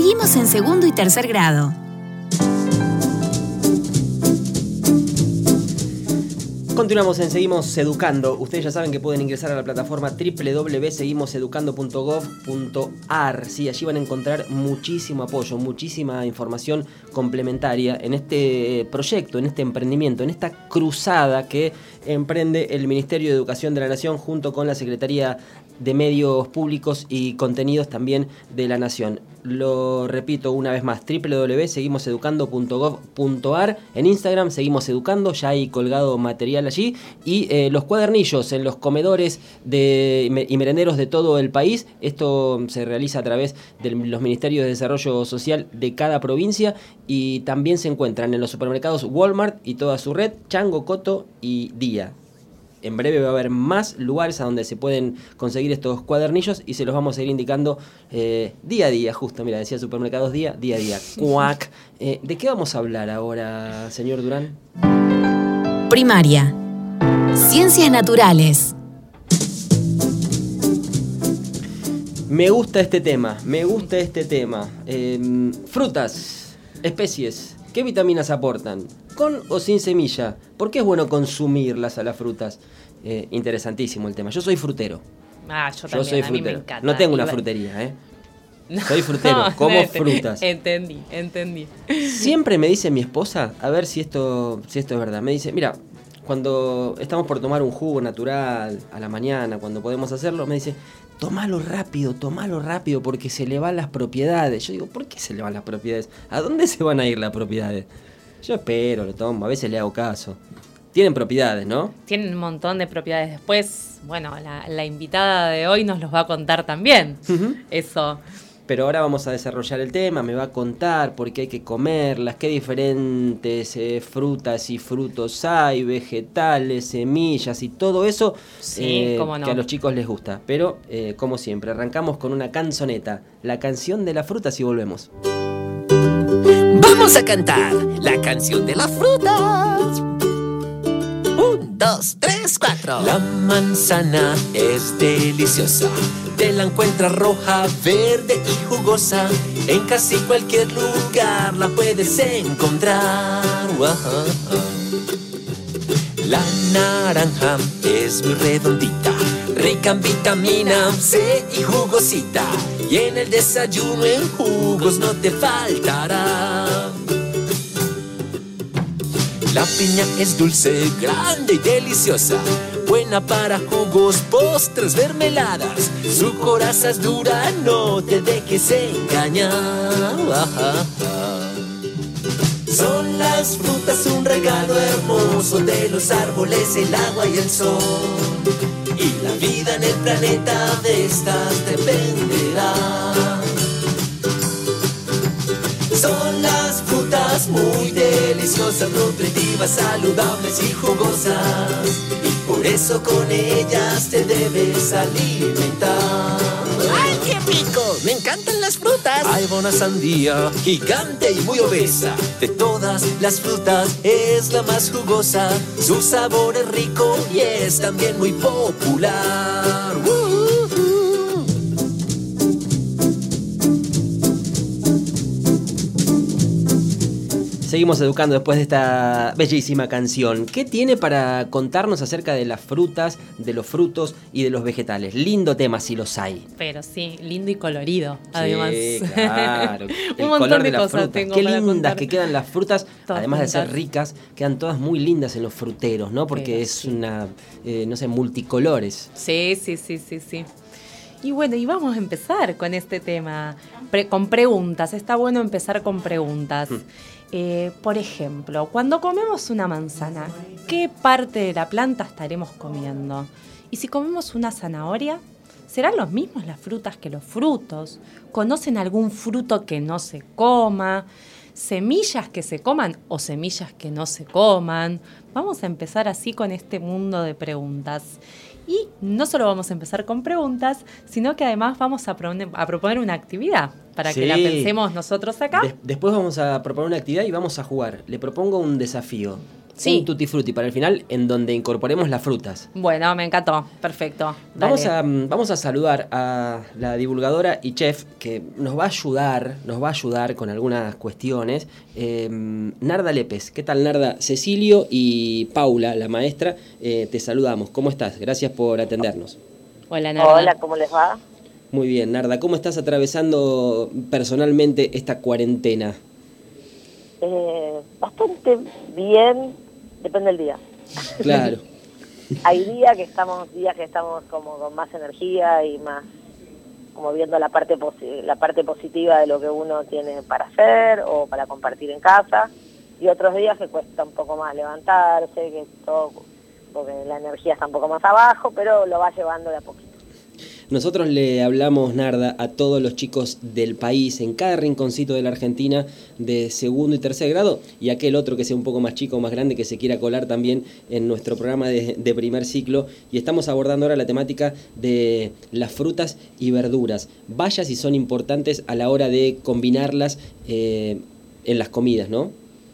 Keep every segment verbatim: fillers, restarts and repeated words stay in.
Seguimos en segundo y tercer grado. Continuamos en Seguimos Educando. Ustedes ya saben que pueden ingresar a la plataforma doble u doble u doble u punto seguimos educando punto gov punto a r. Sí, allí van a encontrar muchísimo apoyo, muchísima información complementaria en este proyecto, en este emprendimiento, en esta cruzada que emprende el Ministerio de Educación de la Nación junto con la Secretaría de Medios Públicos y Contenidos también de la Nación. Lo repito una vez más, doble u doble u doble u punto seguimos educando punto gov punto a r. En Instagram, Seguimos Educando, ya hay colgado material allí. Y eh, los cuadernillos en los comedores de, y merenderos de todo el país. Esto se realiza a través de los Ministerios de Desarrollo Social de cada provincia. Y también se encuentran en los supermercados Walmart y toda su red, Chango, Coto y Día. En breve va a haber más lugares a donde se pueden conseguir estos cuadernillos y se los vamos a ir indicando eh, día a día, justo, mira, decía supermercados día, día a día. Cuac. Eh, ¿De qué vamos a hablar ahora, señor Durán? Primaria. Ciencias naturales. Me gusta este tema, me gusta este tema. Eh, frutas, especies, ¿qué vitaminas aportan? ¿Con o sin semilla? ¿Por qué es bueno consumirlas a las frutas? Eh, interesantísimo el tema. Yo soy frutero. Ah, yo, yo también, soy a frutero. mí me encanta. No tengo una Igual. frutería, ¿eh? No, soy frutero, no, como no, frutas. Entendí, entendí. Siempre me dice mi esposa, a ver si esto, si esto es verdad. Me dice, mira, cuando estamos por tomar un jugo natural a la mañana, cuando podemos hacerlo, me dice, tomalo rápido, tomalo rápido porque se le van las propiedades. Yo digo, ¿por qué se le van las propiedades? ¿A dónde se van a ir las propiedades? Yo espero, lo tomo, a veces le hago caso. Tienen propiedades, ¿no? Tienen un montón de propiedades. Después, bueno, la, la invitada de hoy nos los va a contar también. Uh-huh. Eso. Pero ahora vamos a desarrollar el tema, me va a contar por qué hay que comerlas, qué diferentes eh, frutas y frutos hay, vegetales, semillas y todo eso sí, eh, cómo no. que a los chicos les gusta. Pero, eh, como siempre, arrancamos con una canzoneta, la canción de las frutas y volvemos. Vamos a cantar la canción de las frutas. Un, dos, tres, cuatro. La manzana es deliciosa. Te la encuentras roja, verde y jugosa. En casi cualquier lugar la puedes encontrar. La naranja es muy redondita, rica en vitamina C y jugosita. Y en el desayuno en jugos no te faltará. La piña es dulce, grande y deliciosa, buena para jugos, postres, mermeladas. Su coraza es dura, no te dejes engañar. Son las frutas un regalo hermoso de los árboles, el agua y el sol. Y la vida en el planeta de estas dependerá. Son las frutas muy deliciosas, nutritivas, saludables y jugosas. Y por eso con ellas te debes alimentar. ¡Ay, qué rico! Me encantan las frutas. Hay buena sandía, gigante y muy obesa. De todas las frutas es la más jugosa. Su sabor es rico y es también muy popular. ¡Uh! Seguimos educando después de esta bellísima canción. ¿Qué tiene para contarnos acerca de las frutas, de los frutos y de los vegetales? Lindo tema si los hay. Pero sí, lindo y colorido, además. Sí, claro. El Un montón color de de las cosas frutas. tengo Qué para lindas contar. que quedan las frutas, Todas además juntas. de ser ricas, quedan todas muy lindas en los fruteros, ¿no? Porque Pero es sí. una, eh, no sé, multicolores. Sí, sí, sí, sí, sí. Y bueno, y vamos a empezar con este tema, pre- con preguntas. Está bueno empezar con preguntas. Mm. Eh, por ejemplo, cuando comemos una manzana, ¿qué parte de la planta estaremos comiendo? Y si comemos una zanahoria, ¿serán los mismos las frutas que los frutos? ¿Conocen algún fruto que no se coma? ¿Semillas que se coman o semillas que no se coman? Vamos a empezar así con este mundo de preguntas. Y no solo vamos a empezar con preguntas, sino que además vamos a, pro- a proponer una actividad para Sí. que la pensemos nosotros acá. Des- después vamos a proponer una actividad y vamos a jugar. Le propongo un desafío. Sí. Un tutti frutti para el final en donde incorporemos las frutas. Bueno, me encantó. Perfecto. Vamos Dale. a, vamos a saludar a la divulgadora y chef que nos va a ayudar, nos va a ayudar con algunas cuestiones. Eh, Narda Lépez. ¿Qué tal, Narda? Cecilio y Paula, la maestra, eh, te saludamos. ¿Cómo estás? Gracias por atendernos. Hola, Narda. Hola, ¿cómo les va? Muy bien, Narda. ¿Cómo estás atravesando personalmente esta cuarentena? Eh, bastante bien, depende del día. Claro. Hay días que estamos, días que estamos como con más energía y más como viendo la parte posi- la parte positiva de lo que uno tiene para hacer o para compartir en casa, y otros días que cuesta un poco más levantarse, que todo, porque la energía está un poco más abajo, pero lo va llevando de a poquito. Nosotros le hablamos, Narda, a todos los chicos del país, en cada rinconcito de la Argentina, de segundo y tercer grado, y aquel otro que sea un poco más chico o más grande que se quiera colar también en nuestro programa de, de primer ciclo. Y estamos abordando ahora la temática de las frutas y verduras. Vaya si son importantes a la hora de combinarlas eh, en las comidas, ¿no?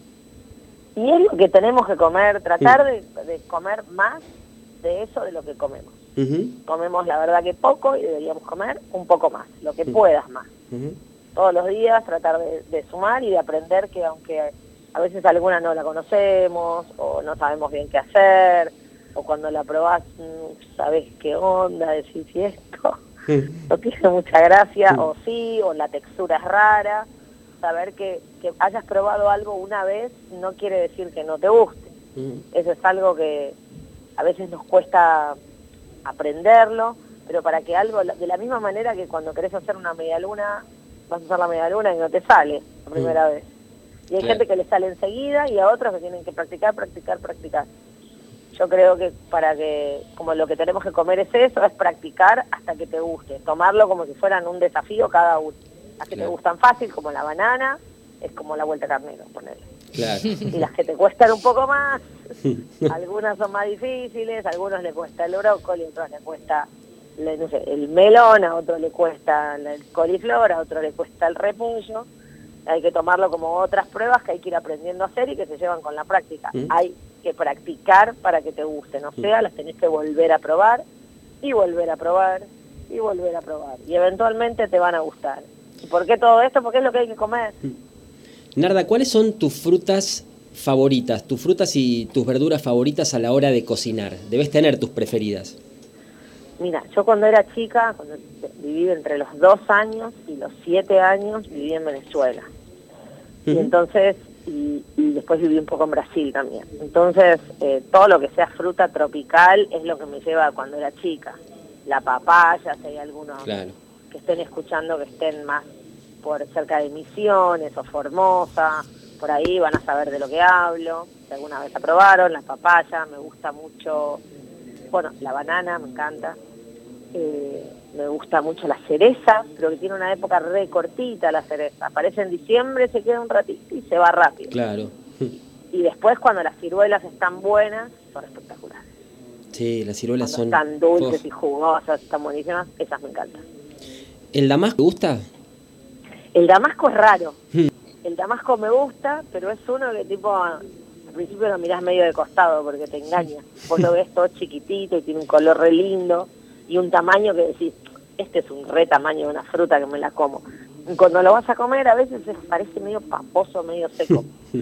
Y es lo que tenemos que comer, tratar de, de comer más de eso de lo que comemos. Uh-huh. Comemos la verdad que poco y deberíamos comer un poco más, lo que Uh-huh. puedas más. Uh-huh. Todos los días tratar de, de sumar y de aprender que aunque a veces alguna no la conocemos o no sabemos bien qué hacer, o cuando la probás mmm, sabés qué onda, decís si esto Uh-huh. no tiene mucha gracia, Uh-huh. o sí, o la textura es rara. Saber que, que hayas probado algo una vez no quiere decir que no te guste. Uh-huh. Eso es algo que a veces nos cuesta aprenderlo, pero para que algo, de la misma manera que cuando querés hacer una medialuna, vas a hacer la medialuna y no te sale la primera Mm. vez. Y hay Claro. gente que le sale enseguida y a otros que tienen que practicar, practicar, practicar. Yo creo que para que, como lo que tenemos que comer es eso, es practicar hasta que te guste, tomarlo como si fueran un desafío cada uno. Las que Claro. te gustan fácil, como la banana, es como la vuelta carnero, ponele. Claro. Y las que te cuestan un poco más, algunas son más difíciles, a algunos le cuesta el brócoli, a otros le cuesta le- no sé, el melón, a otros le cuesta el coliflor, a otros le cuesta el repulso. Hay que tomarlo como otras pruebas que hay que ir aprendiendo a hacer y que se llevan con la práctica. Mm. Hay que practicar para que te gusten, o sea, las tenés que volver a probar y volver a probar y volver a probar. Y eventualmente te van a gustar. ¿Y por qué todo esto? Porque es lo que hay que comer. Narda, ¿cuáles son tus frutas favoritas, tus frutas y tus verduras favoritas a la hora de cocinar? Debes tener tus preferidas. Mira, yo cuando era chica, cuando viví entre los dos años y los siete años, viví en Venezuela. Y Ujú. entonces, y, y después viví un poco en Brasil también. Entonces, eh, todo lo que sea fruta tropical es lo que me lleva a cuando era chica. La papaya, si hay algunos Claro. que estén escuchando, que estén más por cerca de Misiones o Formosa, por ahí van a saber de lo que hablo. Si alguna vez la probaron, la papaya, me gusta mucho, bueno, la banana, me encanta. Eh, me gusta mucho la cereza, pero que tiene una época re cortita la cereza. Aparece en diciembre, se queda un ratito y se va rápido. Claro. Y después cuando las ciruelas están buenas, son espectaculares. Sí, las ciruelas Cuando son... están dulces Oh. y jugosas, están buenísimas, esas me encantan. ¿El damasco te gusta? El damasco es raro. Hmm. El damasco me gusta, pero es uno que tipo, al principio lo mirás medio de costado porque te engaña. Vos lo ves todo chiquitito y tiene un color re lindo y un tamaño que decís, este es un re tamaño de una fruta que me la como. Y cuando lo vas a comer a veces es- parece medio paposo, medio seco.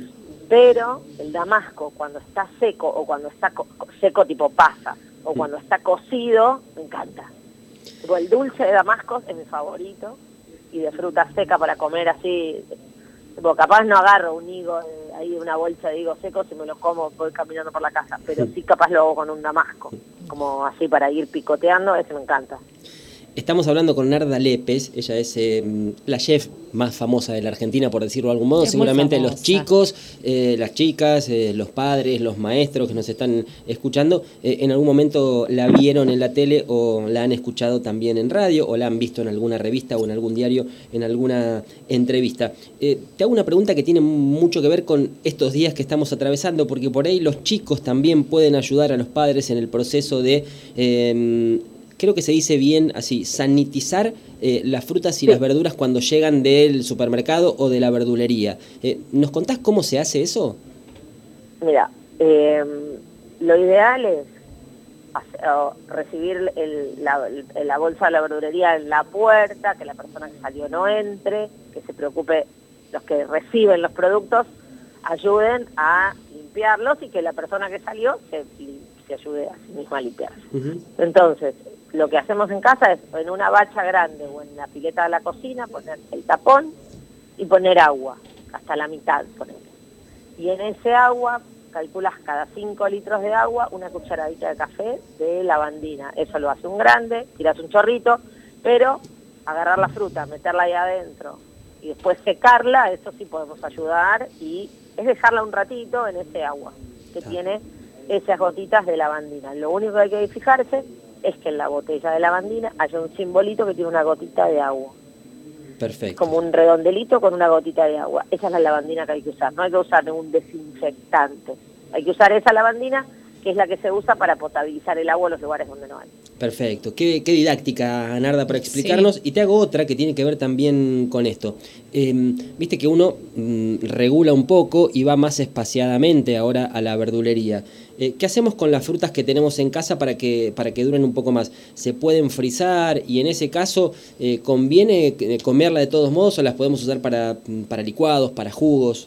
Pero el damasco cuando está seco o cuando está co- seco tipo pasa o cuando está cocido, me encanta. Tipo, el dulce de damasco es mi favorito y de fruta seca para comer así. Tipo, capaz no agarro un higo, eh, ahí una bolsa de higos secos y me lo como, voy caminando por la casa, pero sí capaz lo hago con un damasco, como así para ir picoteando, ese me encanta. Estamos hablando con Narda Lépez, ella es eh, la chef más famosa de la Argentina, por decirlo de algún modo. Es muy Seguramente los famosa. chicos, eh, las chicas, eh, los padres, los maestros que nos están escuchando, eh, en algún momento la vieron en la tele o la han escuchado también en radio o la han visto en alguna revista o en algún diario, en alguna entrevista. Eh, te hago una pregunta que tiene mucho que ver con estos días que estamos atravesando, porque por ahí los chicos también pueden ayudar a los padres en el proceso de... Eh, creo que se dice bien así, sanitizar eh, las frutas y las verduras cuando llegan del supermercado o de la verdulería. Eh, ¿Nos contás cómo se hace eso? Mira, Eh, lo ideal es hacer, o recibir el, la, el, la bolsa de la verdulería en la puerta, que la persona que salió no entre, que se preocupe, los que reciben los productos ayuden a limpiarlos y que la persona que salió se, se ayude a sí misma a limpiarse. Uh-huh. Entonces, lo que hacemos en casa es en una bacha grande o en la pileta de la cocina poner el tapón y poner agua, hasta la mitad poner. Y en ese agua calculas cada cinco litros de agua una cucharadita de café de lavandina. Eso lo hace un grande, tiras un chorrito, pero agarrar la fruta, meterla ahí adentro y después secarla, eso sí podemos ayudar, y es dejarla un ratito en ese agua que ah. tiene esas gotitas de lavandina. Lo único que hay que fijarse es que en la botella de lavandina haya un simbolito que tiene una gotita de agua. Perfecto. Como un redondelito con una gotita de agua. Esa es la lavandina que hay que usar. No hay que usar un desinfectante. Hay que usar esa lavandina, que es la que se usa para potabilizar el agua en los lugares donde no hay. Perfecto. Qué, qué didáctica, Narda, para explicarnos. Sí. Y te hago otra que tiene que ver también con esto. Eh, Viste que uno mm, regula un poco y va más espaciadamente ahora a la verdulería. Eh, ¿Qué hacemos con las frutas que tenemos en casa para que, para que duren un poco más? ¿Se pueden frizar? Y en ese caso, eh, ¿conviene comerla de todos modos o las podemos usar para, para licuados, para jugos?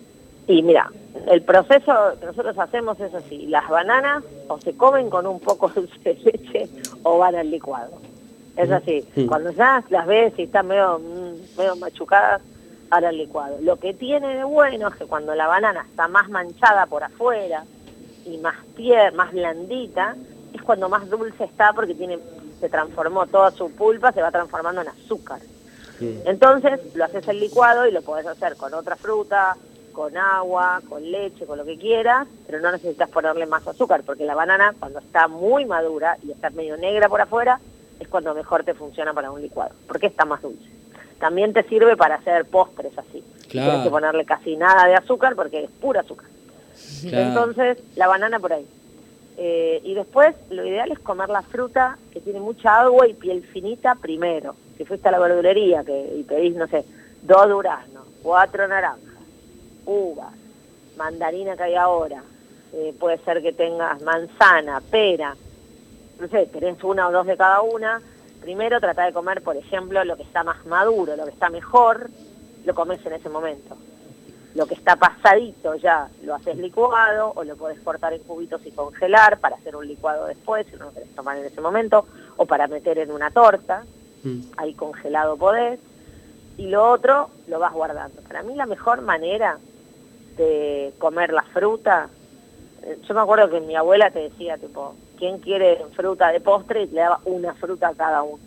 Y mira, el proceso que nosotros hacemos es así. Las bananas o se comen con un poco de dulce de leche o van al licuado. Es así. Mm. Cuando ya las ves y están medio, medio machucadas, van al licuado. Lo que tiene de bueno es que cuando la banana está más manchada por afuera y más pier, más blandita, es cuando más dulce está, porque tiene, se transformó toda su pulpa, se va transformando en azúcar. Sí. Entonces lo haces el licuado y lo podés hacer con otra fruta, con agua, con leche, con lo que quieras, pero no necesitas ponerle más azúcar, porque la banana cuando está muy madura y está medio negra por afuera, es cuando mejor te funciona para un licuado, porque está más dulce. También te sirve para hacer postres así. Claro. Tienes que ponerle casi nada de azúcar porque es pura azúcar. Claro. Entonces, la banana por ahí. Eh, y después, lo ideal es comer la fruta que tiene mucha agua y piel finita primero. Si fuiste a la verdulería que, y pedís, no sé, dos duraznos, cuatro naranjas, uvas, mandarina que hay ahora, eh, puede ser que tengas manzana, pera, no sé, tenés una o dos de cada una. Primero trata de comer, por ejemplo, lo que está más maduro, lo que está mejor, lo comes en ese momento. Lo que está pasadito ya lo haces licuado o lo podés cortar en cubitos y congelar para hacer un licuado después, si no lo querés tomar en ese momento, o para meter en una torta, mm. ahí congelado podés. Y lo otro lo vas guardando. Para mí la mejor manera de comer la fruta, yo me acuerdo que mi abuela te decía, tipo, ¿quién quiere fruta de postre? Y te daba una fruta a cada uno.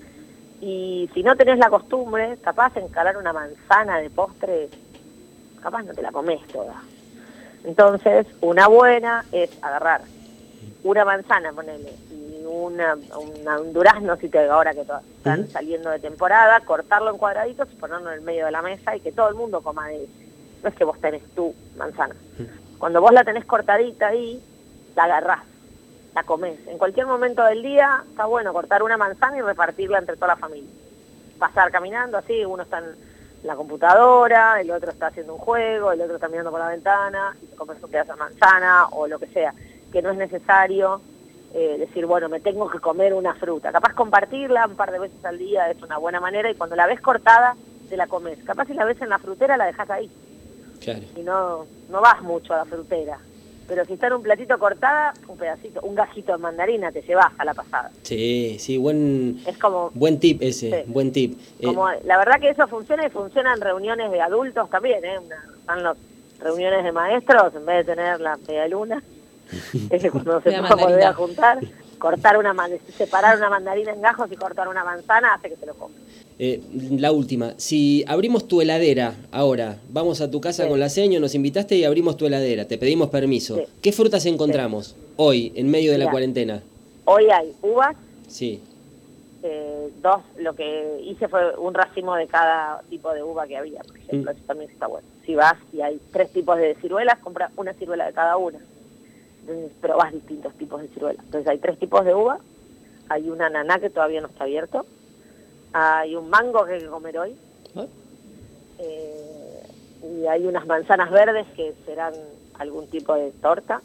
Y si no tenés la costumbre, capaz de encarar una manzana de postre, capaz no te la comés toda. Entonces, una buena es agarrar una manzana, ponele, y una, una, un durazno, si te ahora que están uh-huh. saliendo de temporada, cortarlo en cuadraditos y ponerlo en el medio de la mesa y que todo el mundo coma de ese. No es que vos tenés tu manzana. Uh-huh. Cuando vos la tenés cortadita ahí, la agarrás, la comés. En cualquier momento del día está bueno cortar una manzana y repartirla entre toda la familia. Pasar caminando así, uno está en la computadora, el otro está haciendo un juego, el otro está mirando por la ventana, y te comes un pedazo de manzana o lo que sea, que no es necesario eh, decir, bueno, me tengo que comer una fruta. Capaz compartirla un par de veces al día es una buena manera, y cuando la ves cortada, te la comes. Capaz si la ves en la frutera, la dejas ahí. Claro. Y no, no vas mucho a la frutera. Pero si está en un platito cortada, un pedacito, un gajito de mandarina te llevas a la pasada. Sí, sí, buen, es como, buen tip ese, sí. buen tip. Como, eh, la verdad que eso funciona, y funciona en reuniones de adultos también, ¿eh? Una, están las reuniones de maestros, en vez de tener la media luna, es cuando se puede volver a juntar, cortar una separar una mandarina en gajos y cortar una manzana hace que te lo comas. Eh, la última, si abrimos tu heladera ahora, vamos a tu casa sí. con la seño, nos invitaste y abrimos tu heladera, te pedimos permiso. Sí. ¿Qué frutas encontramos sí. hoy, en medio de Mirá, la cuarentena? Hoy hay uvas. Sí. Eh, dos, lo que hice fue un racimo de cada tipo de uva que había, por ejemplo, mm. eso también está bueno. Si vas y hay tres tipos de ciruelas, compra una ciruela de cada una. Entonces probás distintos tipos de ciruelas. Entonces hay tres tipos de uva, hay un ananá que todavía no está abierto, hay un mango que hay que comer hoy, ¿Eh? Eh, y hay unas manzanas verdes que serán algún tipo de torta.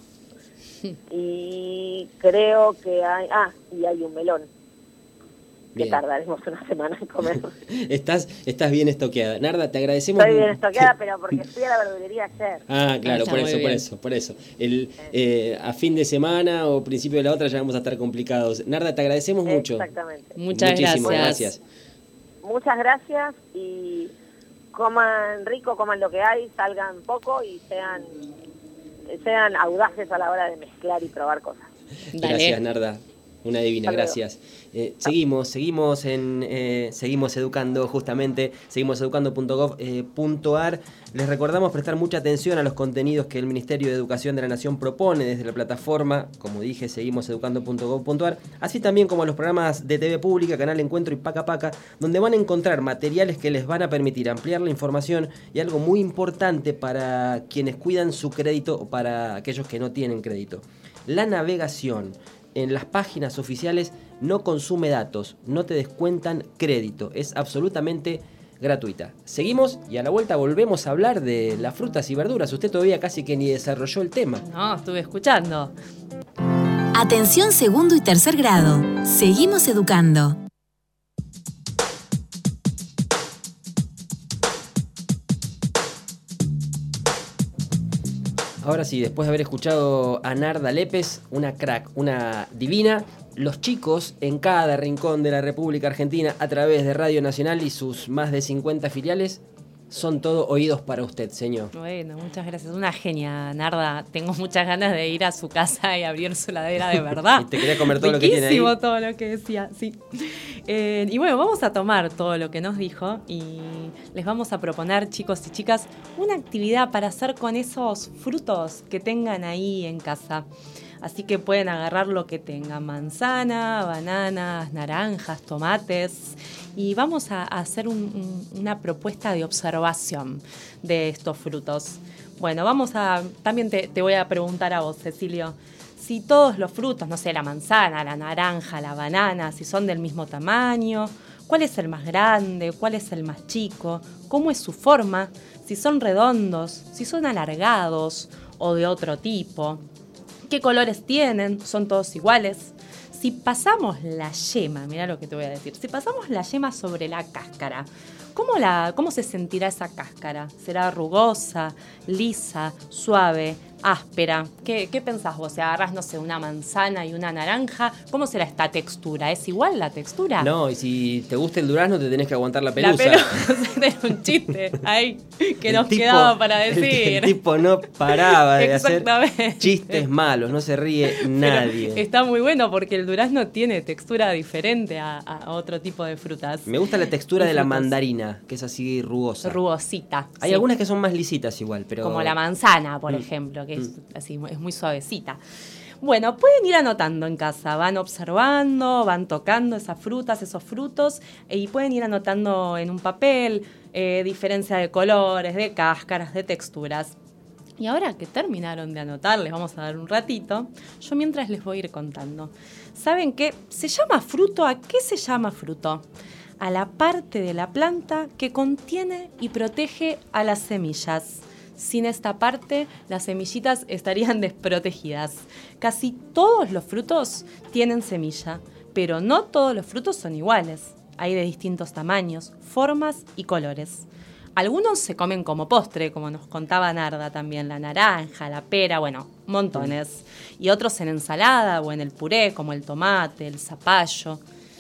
Y creo que hay, ah, y hay un melón, que Bien. tardaremos una semana en comer. estás, estás bien estoqueada. Narda, te agradecemos. Estoy bien estoqueada, pero porque fui a la verdulería ayer. Ah, claro, Está por muy eso, por bien. eso, por eso. El, eh, a fin de semana o principio de la otra ya vamos a estar complicados. Narda, te agradecemos mucho. Exactamente. Muchas Muchísimas gracias. gracias. Muchas gracias y coman rico, coman lo que hay, salgan poco y sean sean audaces a la hora de mezclar y probar cosas. Dale. Gracias, Narda. Una divina, Hasta luego. gracias. Eh, seguimos, seguimos en eh, seguimos educando justamente, seguimos educando punto gov punto ar. Les recordamos prestar mucha atención a los contenidos que el Ministerio de Educación de la Nación propone desde la plataforma, como dije, seguimos educando punto gov punto ar, así también como a los programas de T V Pública, Canal Encuentro y Paca Paca, donde van a encontrar materiales que les van a permitir ampliar la información y algo muy importante para quienes cuidan su crédito o para aquellos que no tienen crédito. La navegación en las páginas oficiales no consume datos, no te descuentan crédito, es absolutamente gratuita. Seguimos y a la vuelta volvemos a hablar de las frutas y verduras. Usted todavía casi que ni desarrolló el tema. No, estuve escuchando. Atención segundo y tercer grado. Seguimos educando. Ahora sí, después de haber escuchado a Narda Lépez, una crack, una divina, los chicos en cada rincón de la República Argentina a través de Radio Nacional y sus más de cincuenta filiales son todo oídos para usted, señor. Bueno, muchas gracias. Una genia, Narda. Tengo muchas ganas de ir a su casa y abrir su heladera de verdad. Y te quería comer todo lo que tiene ahí. Riquísimo todo lo que decía, sí. Eh, y bueno, vamos a tomar todo lo que nos dijo y les vamos a proponer, chicos y chicas, una actividad para hacer con esos frutos que tengan ahí en casa. Así que pueden agarrar lo que tengan, manzana, bananas, naranjas, tomates. Y vamos a hacer un, un, una propuesta de observación de estos frutos. Bueno, vamos a... También te, te voy a preguntar a vos, Cecilio, si todos los frutos, no sé, la manzana, la naranja, la banana, si son del mismo tamaño, cuál es el más grande, cuál es el más chico, cómo es su forma, si son redondos, si son alargados o de otro tipo. ¿Qué colores tienen? ¿Son todos iguales? Si pasamos la yema, mira lo que te voy a decir, si pasamos la yema sobre la cáscara, ¿cómo, la, cómo se sentirá esa cáscara? ¿Será rugosa, lisa, suave, áspera? ¿Qué, qué pensás vos? Si agarrás, no sé, una manzana y una naranja, ¿cómo será esta textura? ¿Es igual la textura? No, y si te gusta el durazno te tenés que aguantar la pelusa. La pelusa era un chiste ahí que El nos tipo- quedaba para el- decir. El, tipo no paraba de hacer Exactamente. chistes malos, no se ríe Pero nadie. está muy bueno porque el durazno tiene textura diferente a, a otro tipo de frutas. Me gusta la textura Y de la frutas. mandarina, que es así rugosa. Rugosita. Hay sí. algunas que son más lisitas igual, pero... Como la manzana, por Mm. ejemplo, que es así, es muy suavecita. Bueno, pueden ir anotando en casa, van observando, van tocando esas frutas, esos frutos, y pueden ir anotando en un papel eh, diferencia de colores, de cáscaras, de texturas. Y ahora que terminaron de anotar, les vamos a dar un ratito, yo mientras les voy a ir contando. ¿Saben qué? ¿Se llama fruto? ¿A qué se llama fruto? A la parte de la planta que contiene y protege a las semillas. Sin esta parte, las semillitas estarían desprotegidas. Casi todos los frutos tienen semilla, pero no todos los frutos son iguales. Hay de distintos tamaños, formas y colores. Algunos se comen como postre, como nos contaba Narda también, la naranja, la pera, bueno, montones. Y otros en ensalada o en el puré, como el tomate, el zapallo.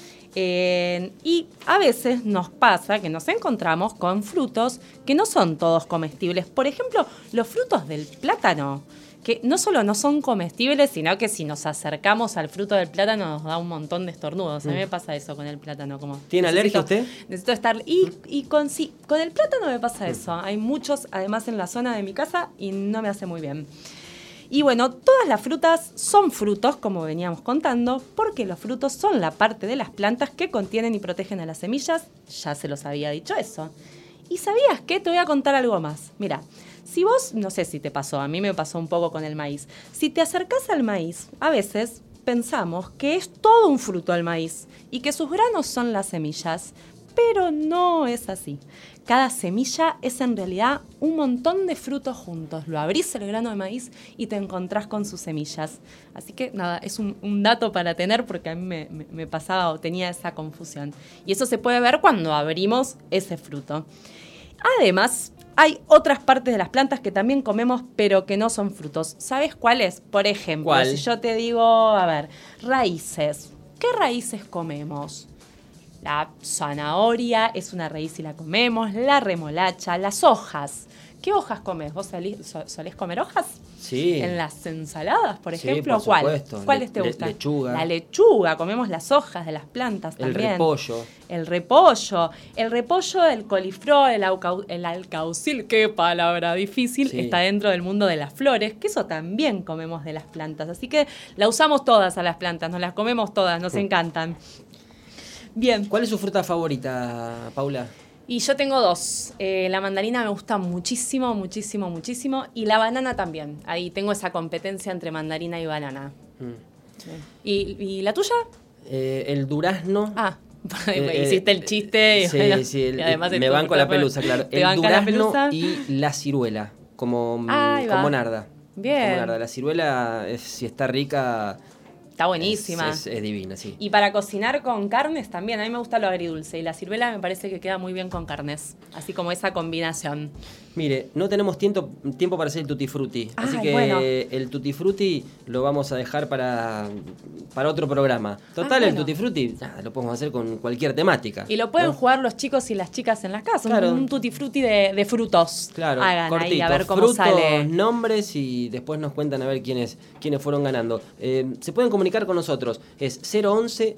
Eh, y a veces nos pasa que nos encontramos con frutos que no son todos comestibles. Por ejemplo, los frutos del plátano, que no solo no son comestibles, sino que si nos acercamos al fruto del plátano nos da un montón de estornudos. A mí me pasa eso con el plátano. Como ¿Tiene alergia necesito- usted? Necesito estar... Y, y con, sí, con el plátano me pasa eso. Hay muchos, además, en la zona de mi casa y no me hace muy bien. Y bueno, todas las frutas son frutos, como veníamos contando, porque los frutos son la parte de las plantas que contienen y protegen a las semillas. Ya se los había dicho eso. ¿Y sabías qué? Te voy a contar algo más. Mira, si vos, no sé si te pasó, a mí me pasó un poco con el maíz. Si te acercás al maíz, a veces pensamos que es todo un fruto el maíz y que sus granos son las semillas. pero no es así. Cada semilla es en realidad un montón de frutos juntos. Lo abrís el grano de maíz y te encontrás con sus semillas. Así que nada, es un, un dato para tener porque a mí me, me, me pasaba o tenía esa confusión. Y eso se puede ver cuando abrimos ese fruto. Además, hay otras partes de las plantas que también comemos, pero que no son frutos. ¿Sabes cuáles? Por ejemplo, ¿Cuál? Si yo te digo, a ver, raíces. ¿Qué raíces comemos? La zanahoria es una raíz y la comemos, la remolacha, las hojas. ¿Qué hojas comes? ¿Vos solís, solés comer hojas? Sí. En las ensaladas, por Sí, ejemplo, por ¿cuál? supuesto. ¿Cuáles Le- te le- gustan? lechuga. La lechuga, comemos las hojas de las plantas El también. repollo. El repollo. El repollo, el coliflor, el, aucau- el alcaucil, qué palabra difícil, Sí. está dentro del mundo de las flores, que eso también comemos de las plantas. Así que la usamos todas a las plantas, nos las comemos todas, nos encantan. Bien. ¿Cuál es su fruta favorita, Paula? Y yo tengo dos. Eh, la mandarina me gusta muchísimo, muchísimo, muchísimo. Y la banana también. Ahí tengo esa competencia entre mandarina y banana. Mm. Sí. ¿Y, y la tuya? Eh, el durazno. Ah, Eh, hiciste el chiste. Y sí, bueno, sí, el- y además es me tu banco la fruta pelusa, claro. ¿Te El bancas la durazno pelusa? y la ciruela, como, Ahí va. como narda. Bien. Como narda. La ciruela, es- si está rica, Está buenísima. es, es- es divina, sí. Y para cocinar con carnes también. A mí me gusta lo agridulce. Y la ciruela me parece que queda muy bien con carnes. Así como esa combinación. Mire, no tenemos tiempo, tiempo para hacer el tutti frutti, así Ay, que bueno. el tutti frutti lo vamos a dejar para, para otro programa. Total, Ah, el bueno. tutti frutti nada, lo podemos hacer con cualquier temática. Y lo pueden ¿no? jugar los chicos y las chicas en las casas. Claro. Un, un tutti frutti de, de frutos. Claro, Hagan cortito, ahí a ver cómo frutos, sale. nombres y después nos cuentan a ver quiénes, quiénes fueron ganando. Eh, se pueden comunicar con nosotros, es cero once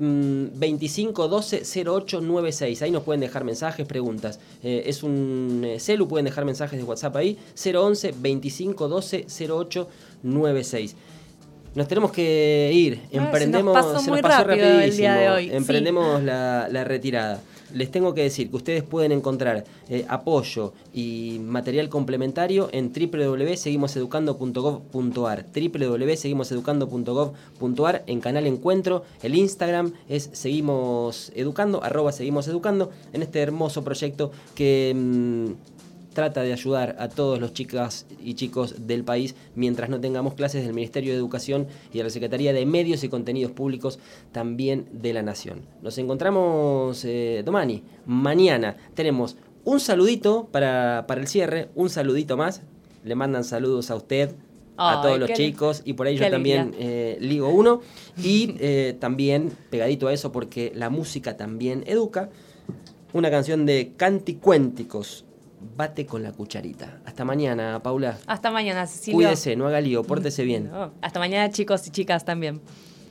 veinticinco doce cero ocho nueve seis. Ahí nos pueden dejar mensajes, preguntas. Eh, es un eh, celu, pueden dejar mensajes de WhatsApp ahí, cero once veinticinco doce cero ocho nueve seis. Nos tenemos que ir, Ah, se nos emprendemos, pasó se muy nos pasó rápido el rapidísimo, día de hoy, emprendemos la, la retirada. Les tengo que decir que ustedes pueden encontrar eh, apoyo y material complementario en doble u doble u doble u punto seguimos educando punto gov punto a r, doble u doble u doble u punto seguimos educando punto gov punto a r, en Canal Encuentro. El Instagram es Seguimos Educando, arroba Seguimos Educando, en este hermoso proyecto que mmm, trata de ayudar a todos los chicas y chicos del país mientras no tengamos clases del Ministerio de Educación y de la Secretaría de Medios y Contenidos Públicos también de la Nación. Nos encontramos, eh, Domani, mañana. Tenemos un saludito para, para el cierre, un saludito más. Le mandan saludos a usted, a Ay, todos los qué chicos, y por ahí qué yo también alegría. eh, ligo uno. Y eh, también, pegadito a eso, porque la música también educa, una canción de Canticuénticos, Bate con la cucharita. Hasta mañana, Paula. Hasta mañana, Cecilia. Cuídese, no haga lío, pórtese bien. No, hasta mañana, chicos y chicas también.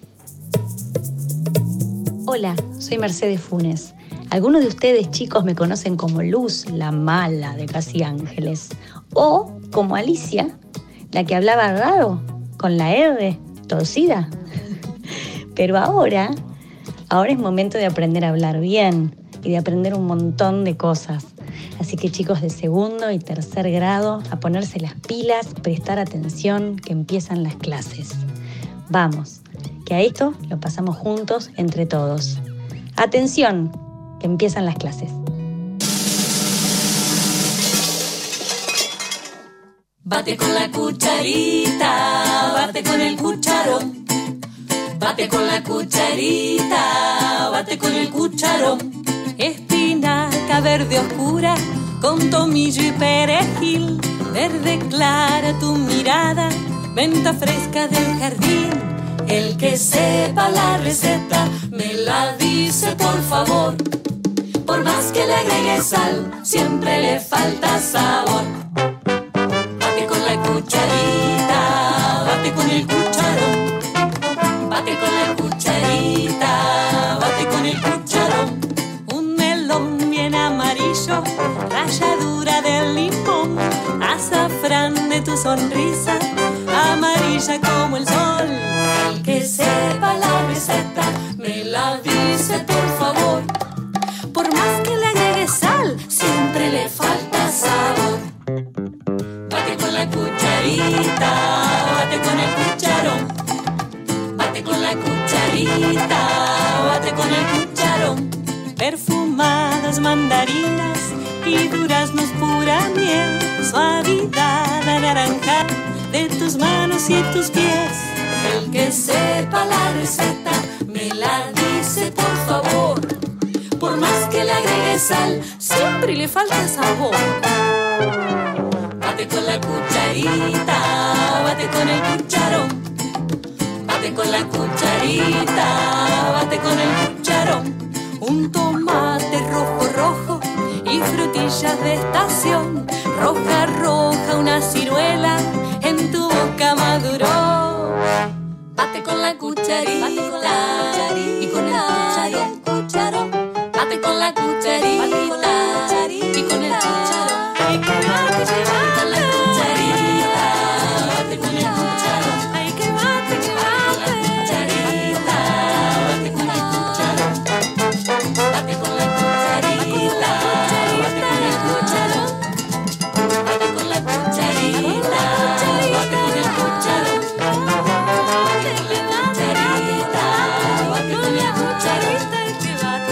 Hola, soy Mercedes Funes. Algunos de ustedes, chicos, me conocen como Luz, la mala de Casi Ángeles. O como Alicia, la que hablaba raro, con la R torcida. Pero ahora, ahora es momento de aprender a hablar bien y de aprender un montón de cosas. Así que chicos de segundo y tercer grado, a ponerse las pilas, prestar atención, que empiezan las clases. Vamos, que a esto lo pasamos juntos entre todos. Atención, que empiezan las clases. Bate con la cucharita, bate con el cucharón. Bate con la cucharita, bate con el cucharón. Espinaca verde oscura, con tomillo y perejil. Verde clara tu mirada, venta fresca del jardín. El que sepa la receta, me la dice por favor. Por más que le agregue sal, siempre le falta sabor. Bate con la cucharita, bate con el cucharón. Bate con la cucharita, bate con el cucharón. Un melón bien amarillo, ralladura del limón, azafrán de tu sonrisa, amarilla como el sol. El que sepa la receta, me la dice por favor. Por más que le agregue sal, siempre le falta sabor. Bate con la cucharita, bate con el cucharón. Bate con la cucharita, bate con el cucharón. Perfumar mandarinas y duraznos pura miel, suavidad anaranjada de tus manos y tus pies. El que sepa la receta me la dice por favor. Por más que le agregue sal, siempre le falta sabor. Bate con la cucharita, bate con el cucharón. Bate con la cucharita, bate con el cucharón. Un tomate rojo, rojo y frutillas de estación. Roja, roja, una ciruela en tu boca maduró. Bate con la cucharita, y con el cucharón. Bate con la cucharita, y con el cucharón. Ay, que bate, que bate con la cucharita, bate con el cucharón. Ay, que bate, que bate con la cucharita, bate con el cucharón. Bate con la cucharita, bate con el cucharón. Bate con la cucharita, bate con el cucharón. Bate con la cucharita, bate con el cucharón. Que bate,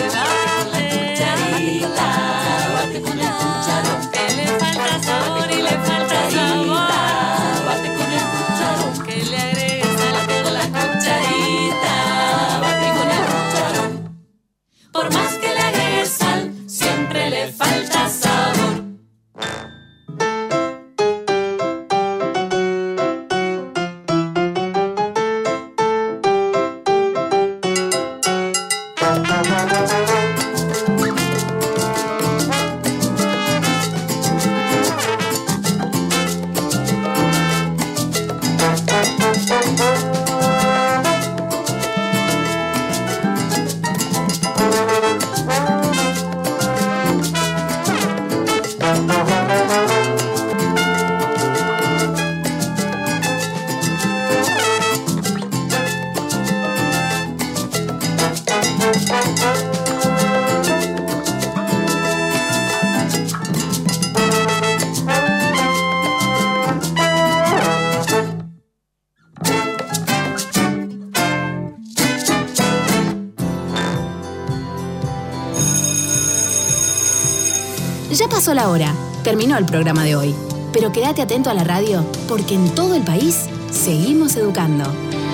bate, bate con el cucharón. Que le falta sabor y le falta sabor. Bate con el cucharón. Que le agregues sal con la cucharita. Bate con el cucharón. Por más que le agregues sal, siempre le falta sabor. Ya pasó la hora, terminó el programa de hoy. Pero quédate atento a la radio, porque en todo el país seguimos educando.